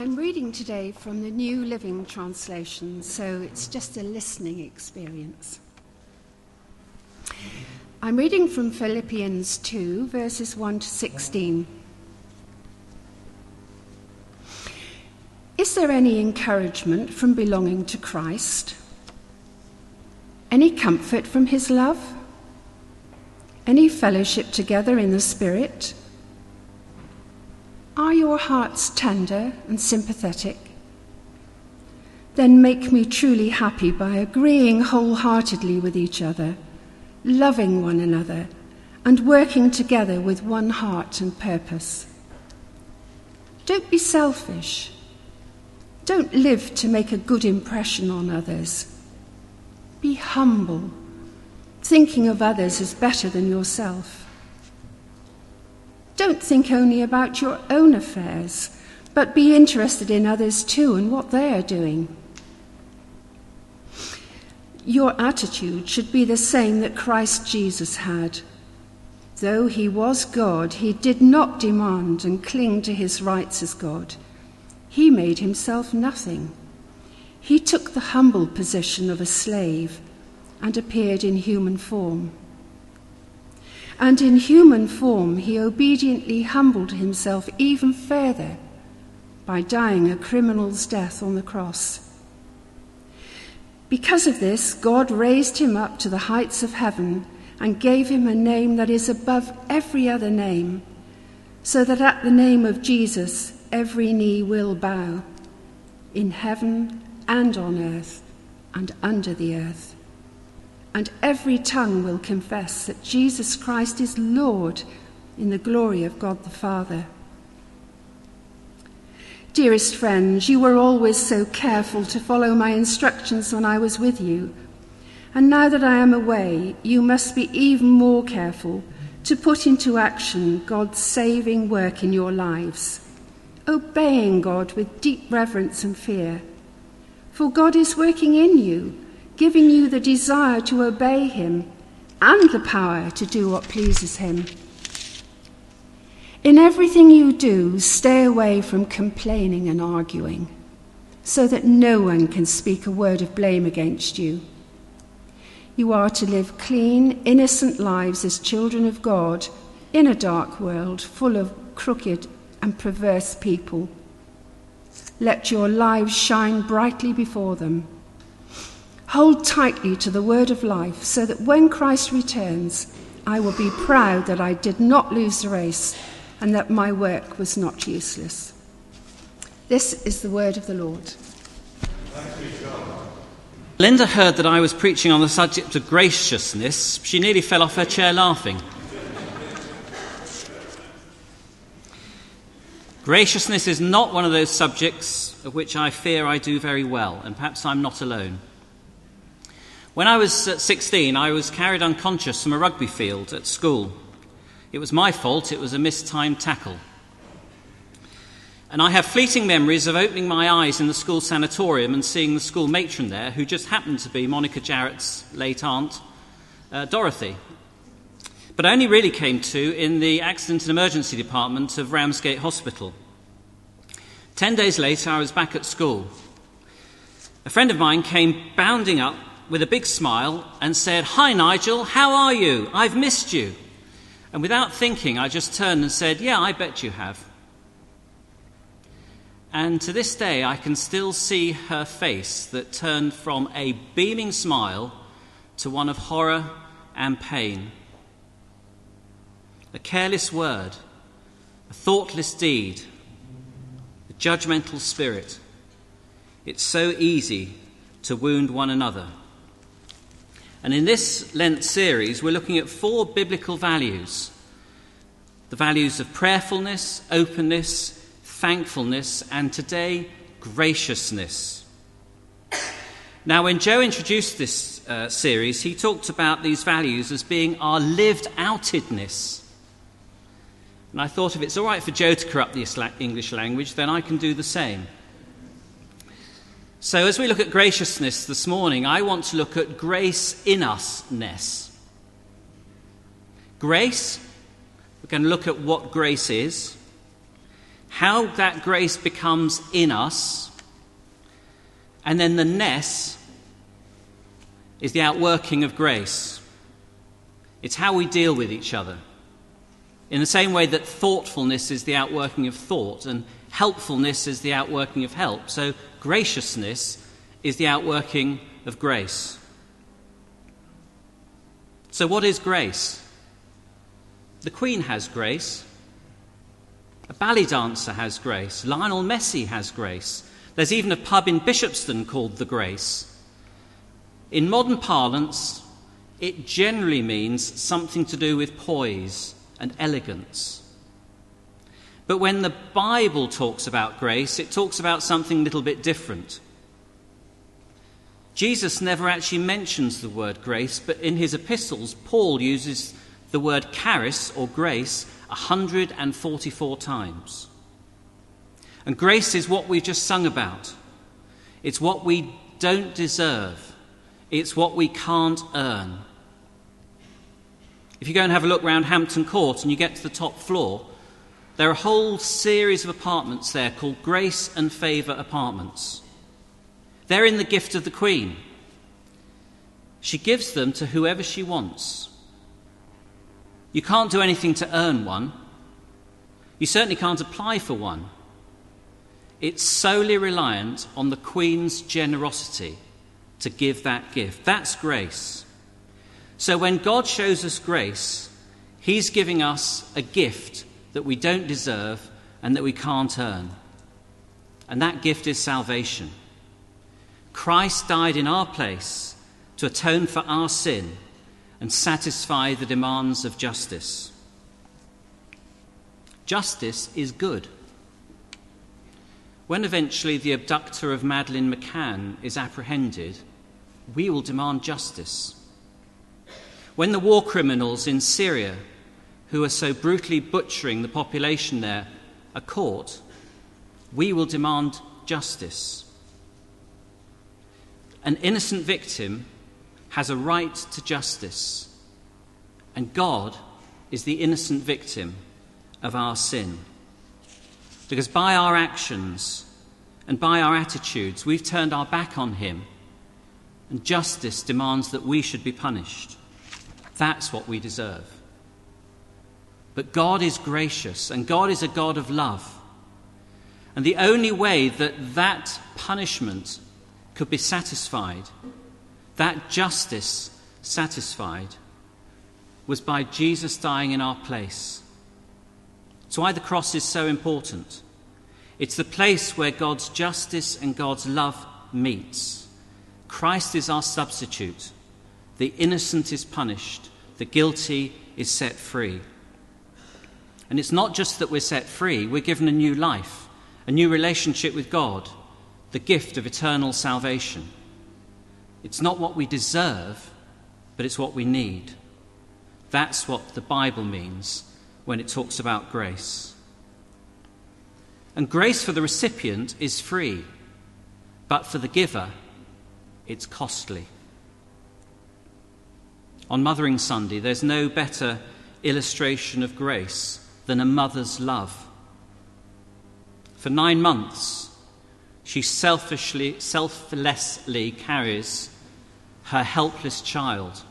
I'm reading today from the New Living Translation, so it's just a listening experience. I'm reading from Philippians 2, verses 1 to 16. Is there any encouragement from belonging to Christ? Any comfort from his love? Any fellowship together in the Spirit? Are your hearts tender and sympathetic? Then make me truly happy by agreeing wholeheartedly with each other, loving one another, and working together with one heart and purpose. Don't be selfish. Don't live to make a good impression on others. Be humble, thinking of others as better than yourself. Don't think only about your own affairs, but be interested in others too and what they are doing. Your attitude should be the same that Christ Jesus had. Though he was God, he did not demand and cling to his rights as God. He made himself nothing. He took the humble position of a slave and appeared in human form. And in human form, he obediently humbled himself even further by dying a criminal's death on the cross. Because of this, God raised him up to the heights of heaven and gave him a name that is above every other name, so that at the name of Jesus, every knee will bow, in heaven and on earth and under the earth. And every tongue will confess that Jesus Christ is Lord in the glory of God the Father. Dearest friends, you were always so careful to follow my instructions when I was with you. And now that I am away, you must be even more careful to put into action God's saving work in your lives, obeying God with deep reverence and fear. For God is working in you, giving you the desire to obey him and the power to do what pleases him. In everything you do, stay away from complaining and arguing, so that no one can speak a word of blame against you. You are to live clean, innocent lives as children of God in a dark world full of crooked and perverse people. Let your lives shine brightly before them. Hold tightly to the word of life, so that when Christ returns, I will be proud that I did not lose the race and that my work was not useless. This is the word of the Lord. Linda heard that I was preaching on the subject of graciousness. She nearly fell off her chair laughing. Graciousness is not one of those subjects of which I fear I do very well, and perhaps I'm not alone. When I was 16, I was carried unconscious from a rugby field at school. It was my fault. It was a mistimed tackle. And I have fleeting memories of opening my eyes in the school sanatorium and seeing the school matron there, who just happened to be Monica Jarrett's late aunt, Dorothy. But I only really came to in the accident and emergency department of Ramsgate Hospital. 10 days later, I was back at school. A friend of mine came bounding up with a big smile and said, "Hi, Nigel, how are you? I've missed you." And without thinking, I just turned and said, "Yeah, I bet you have." And to this day, I can still see her face that turned from a beaming smile to one of horror and pain. A careless word, a thoughtless deed, a judgmental spirit. It's so easy to wound one another. And in this Lent series, we're looking at 4 biblical values. The values of prayerfulness, openness, thankfulness, and today, graciousness. Now, when Joe introduced this series, he talked about these values as being our lived outedness. And I thought if it's all right for Joe to corrupt the English language, then I can do the same. So as we look at graciousness this morning, I want to look at grace in us-ness. Grace, we're going to look at what grace is. how that grace becomes in us, and then the ness is the outworking of grace. It's how we deal with each other. In the same way that thoughtfulness is the outworking of thought and helpfulness is the outworking of help, so graciousness is the outworking of grace. So what is grace? The Queen has grace. A ballet dancer has grace. Lionel Messi has grace. There's even a pub in Bishopston called The Grace. In modern parlance, it generally means something to do with poise and elegance. But when the Bible talks about grace, it talks about something a little bit different. Jesus never actually mentions the word grace, but in his epistles, Paul uses the word charis, or grace, 144 times. And grace is what we've just sung about. It's what we don't deserve. It's what we can't earn. If you go and have a look around Hampton Court and you get to the top floor, there are a whole series of apartments there called Grace and Favour Apartments. They're in the gift of the Queen. She gives them to whoever she wants. You can't do anything to earn one. You certainly can't apply for one. It's solely reliant on the Queen's generosity to give that gift. That's grace. So when God shows us grace, he's giving us a gift that we don't deserve and that we can't earn. And that gift is salvation. Christ died in our place to atone for our sin and satisfy the demands of justice. Justice is good. When eventually the abductor of Madeleine McCann is apprehended, we will demand justice. When the war criminals in Syria, who are so brutally butchering the population there, are caught, we will demand justice. An innocent victim has a right to justice, and God is the innocent victim of our sin. Because by our actions and by our attitudes, we've turned our back on him, and justice demands that we should be punished. That's what we deserve. But God is gracious, and God is a God of love. And the only way that that punishment could be satisfied, that justice satisfied, was by Jesus dying in our place. It's why the cross is so important. It's the place where God's justice and God's love meets. Christ is our substitute. The innocent is punished. The guilty is set free. And it's not just that we're set free, we're given a new life, a new relationship with God, the gift of eternal salvation. It's not what we deserve, but it's what we need. That's what the Bible means when it talks about grace. And grace for the recipient is free, but for the giver, it's costly. On Mothering Sunday, there's no better illustration of grace than a mother's love. For 9 months, she selflessly carries her helpless child.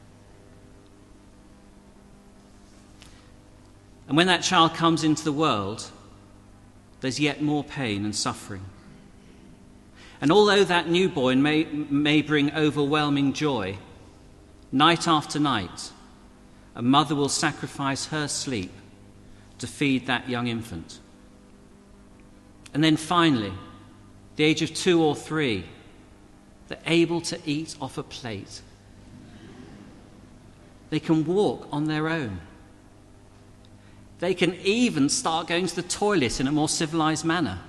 And when that child comes into the world, there's yet more pain and suffering. And although that newborn may bring overwhelming joy, night after night, a mother will sacrifice her sleep to feed that young infant. And then finally, the age of 2 or 3, they're able to eat off a plate. They can walk on their own. They can even start going to the toilet in a more civilized manner.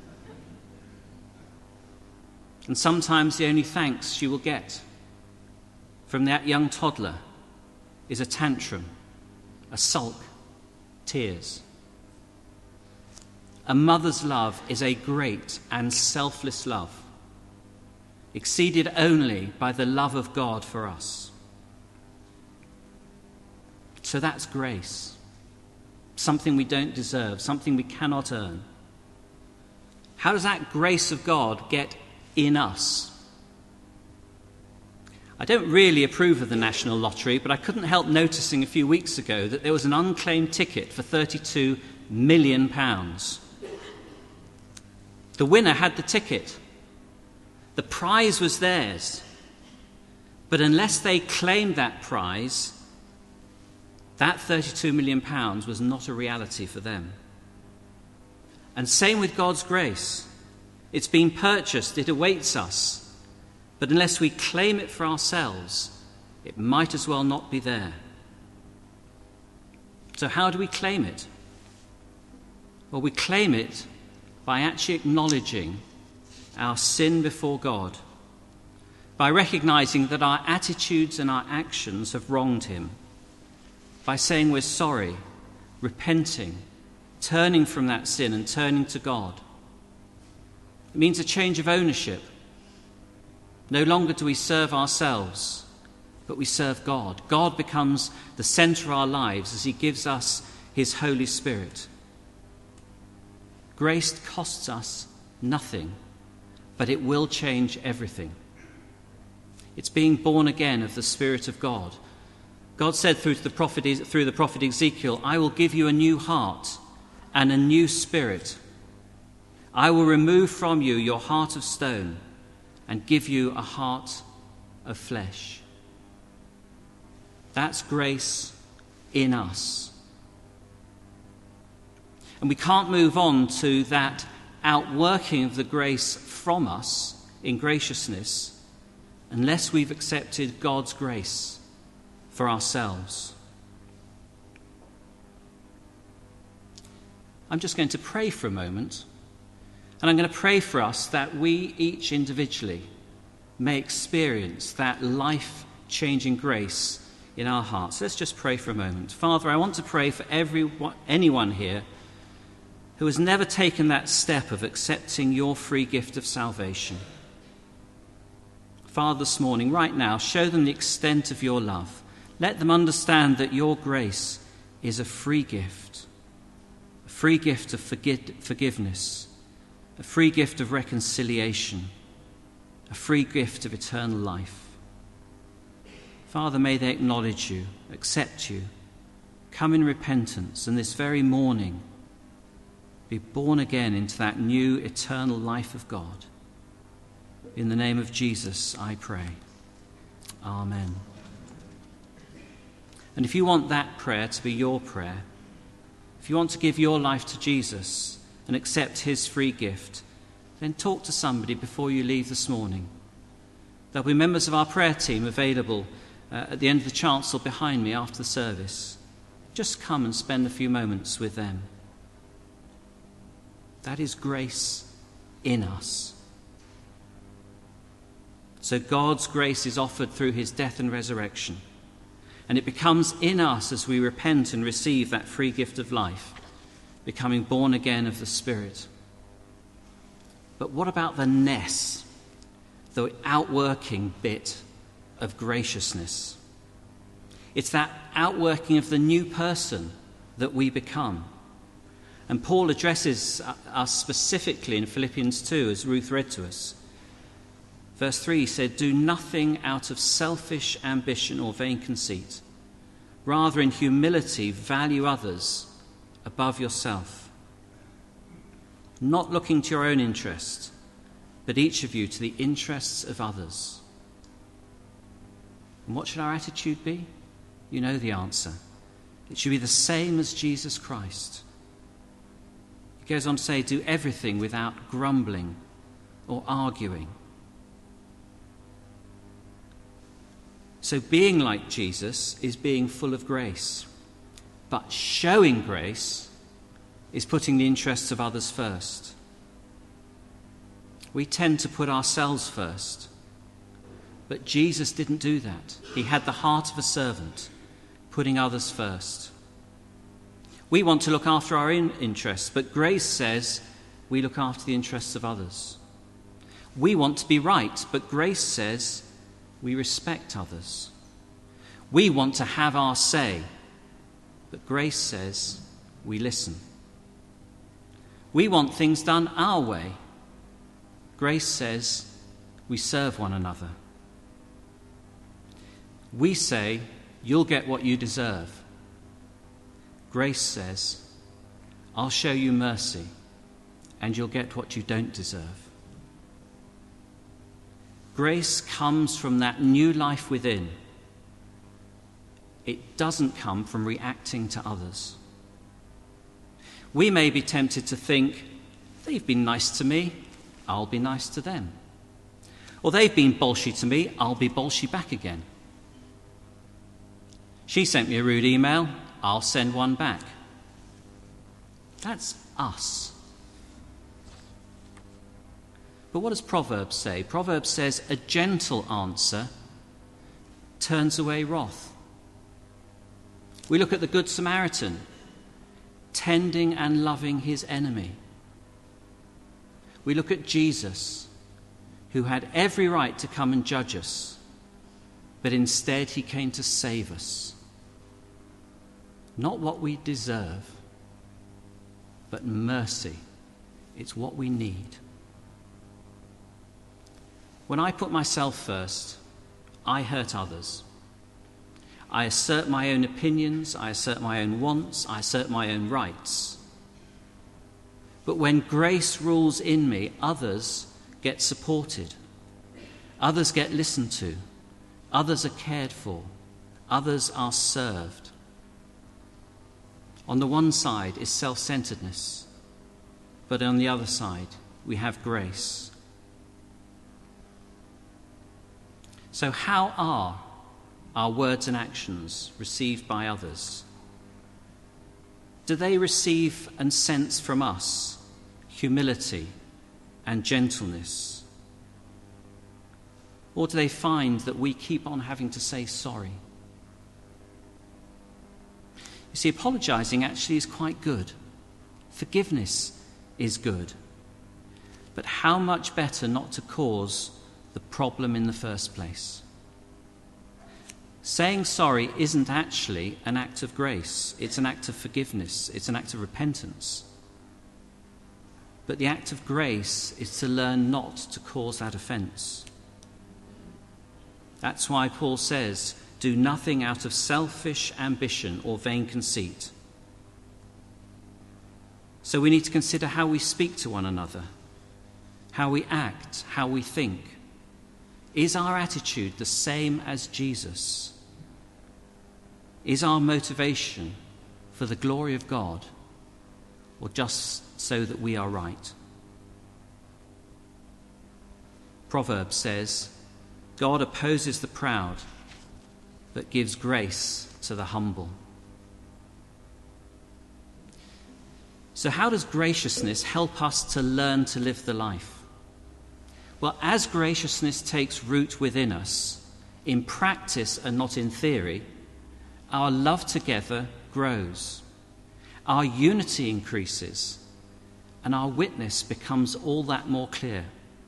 And sometimes the only thanks she will get from that young toddler is a tantrum, a sulk, tears. A mother's love is a great and selfless love, exceeded only by the love of God for us. So that's grace. something we don't deserve, something we cannot earn. How does that grace of God get in us? I don't really approve of the National Lottery, but I couldn't help noticing a few weeks ago that there was an unclaimed ticket for £32 million. The winner had the ticket. The prize was theirs. But unless they claimed that prize, that £32 million was not a reality for them. And same with God's grace. It's been purchased, it awaits us. But unless we claim it for ourselves, it might as well not be there. So how do we claim it? Well, we claim it by actually acknowledging our sin before God, by recognizing that our attitudes and our actions have wronged him, by saying we're sorry, repenting, turning from that sin and turning to God. It means a change of ownership. No longer do we serve ourselves, but we serve God. God becomes the centre of our lives as he gives us his Holy Spirit. Grace costs us nothing, but it will change everything. It's being born again of the Spirit of God. God said through the prophet Ezekiel, I will give you a new heart and a new spirit. I will remove from you your heart of stone and give you a heart of flesh. That's grace in us. And we can't move on to that outworking of the grace from us in graciousness unless we've accepted God's grace for ourselves. I'm just going to pray for a moment, and I'm going to pray for us that we each individually may experience that life-changing grace in our hearts. Let's just pray for a moment. Father, I want to pray for anyone here who has never taken that step of accepting your free gift of salvation. Father, this morning, right now, show them the extent of your love. Let them understand that your grace is a free gift of forgiveness, a free gift of reconciliation, a free gift of eternal life. Father, may they acknowledge you, accept you, come in repentance, and this very morning be born again into that new eternal life of God. In the name of Jesus, I pray. Amen. And if you want that prayer to be your prayer, if you want to give your life to Jesus and accept his free gift, then talk to somebody before you leave this morning. There'll be members of our prayer team available at the end of the chancel behind me after the service. Just come and spend a few moments with them. That is grace in us. So God's grace is offered through his death and resurrection. And it becomes in us as we repent and receive that free gift of life, becoming born again of the Spirit. But what about the ness, the outworking bit of graciousness? It's that outworking of the new person that we become. And Paul addresses us specifically in Philippians 2, as Ruth read to us. Verse 3 said, do nothing out of selfish ambition or vain conceit. Rather, in humility, value others above yourself. Not looking to your own interest, but each of you to the interests of others. And what should our attitude be? You know the answer. It should be the same as Jesus Christ. He goes on to say, do everything without grumbling or arguing. So being like Jesus is being full of grace. But showing grace is putting the interests of others first. We tend to put ourselves first. But Jesus didn't do that. He had the heart of a servant, putting others first. We want to look after our own interests, but grace says we look after the interests of others. We want to be right, but grace says we respect others. We want to have our say, but grace says we listen. We want things done our way. Grace says we serve one another. We say, you'll get what you deserve. Grace says, I'll show you mercy, and you'll get what you don't deserve. Grace comes from that new life within. It doesn't come from reacting to others. We may be tempted to think, they've been nice to me, I'll be nice to them. Or they've been bolshy to me, I'll be bolshy back again. She sent me a rude email, I'll send one back. That's us. But what does Proverbs say? Proverbs says a gentle answer turns away wrath. We look at the Good Samaritan, tending and loving his enemy. We look at Jesus, who had every right to come and judge us, but instead he came to save us. Not what we deserve, but mercy. It's what we need. When I put myself first, I hurt others. I assert my own opinions, I assert my own wants, I assert my own rights. But when grace rules in me, others get supported. Others get listened to. Others are cared for. Others are served. On the one side is self-centeredness, but on the other side we have grace. So how are our words and actions received by others? Do they receive and sense from us humility and gentleness? Or do they find that we keep on having to say sorry? You see, apologizing actually is quite good. Forgiveness is good. But how much better not to cause the problem in the first place? Saying sorry isn't actually an act of grace. It's an act of forgiveness. It's an act of repentance. But the act of grace is to learn not to cause that offence. That's why Paul says, do nothing out of selfish ambition or vain conceit. So we need to consider how we speak to one another, how we act, how we think. Is our attitude the same as Jesus? Is our motivation for the glory of God, or just so that we are right? Proverbs says, God opposes the proud, but gives grace to the humble. So how does graciousness help us to learn to live the life? Well, as graciousness takes root within us, in practice and not in theory, our love together grows, our unity increases, and our witness becomes all that more clear.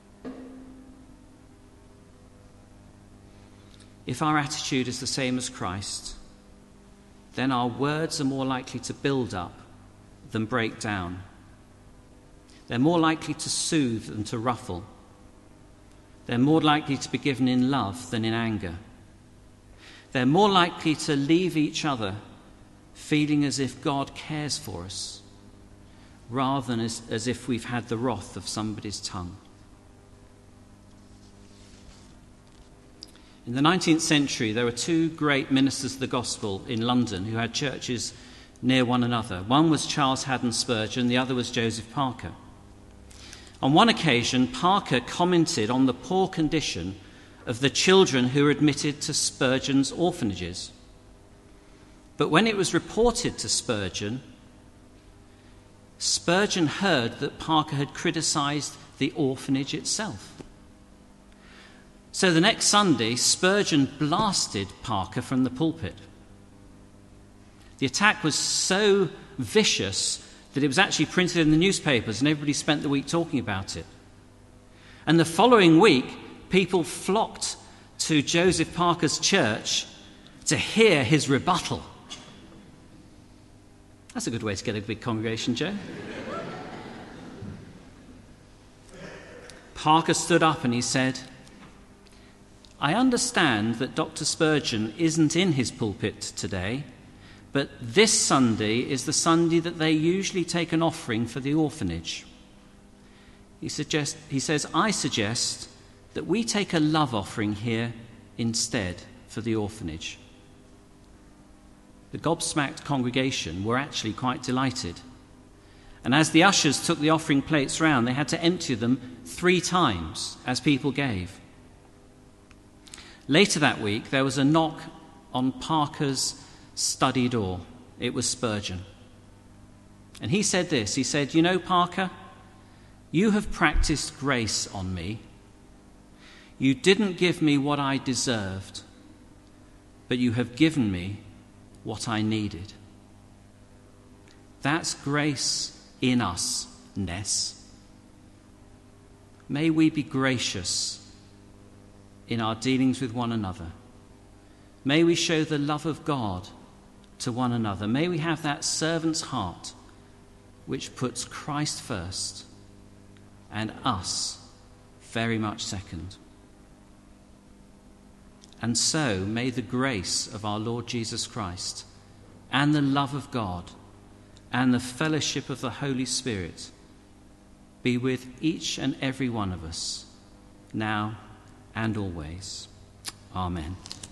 If our attitude is the same as Christ, then our words are more likely to build up than break down. They're more likely to soothe than to ruffle. They're more likely to be given in love than in anger. They're more likely to leave each other feeling as if God cares for us, rather than as if we've had the wrath of somebody's tongue. In the 19th century, there were two great ministers of the gospel in London who had churches near one another. One was Charles Haddon Spurgeon, the other was Joseph Parker. On one occasion, Parker commented on the poor condition of the children who were admitted to Spurgeon's orphanages. But when it was reported to Spurgeon, Spurgeon heard that Parker had criticised the orphanage itself. So the next Sunday, Spurgeon blasted Parker from the pulpit. The attack was so vicious that it was actually printed in the newspapers and everybody spent the week talking about it. And the following week, people flocked to Joseph Parker's church to hear his rebuttal. That's a good way to get a big congregation, Joe. Parker stood up and he said, I understand that Dr. Spurgeon isn't in his pulpit today, but this Sunday is the Sunday that they usually take an offering for the orphanage. He says, I suggest that we take a love offering here instead for the orphanage. The gobsmacked congregation were actually quite delighted. And as the ushers took the offering plates round, they had to empty them 3 times as people gave. Later that week, there was a knock on Parker's study door. It was Spurgeon. And he said this, he said, you know, Parker, you have practiced grace on me. You didn't give me what I deserved, but you have given me what I needed. That's grace in us, Ness. May we be gracious in our dealings with one another. May we show the love of God to one another. May we have that servant's heart which puts Christ first and us very much second. And so may the grace of our Lord Jesus Christ and the love of God and the fellowship of the Holy Spirit be with each and every one of us, now and always. Amen.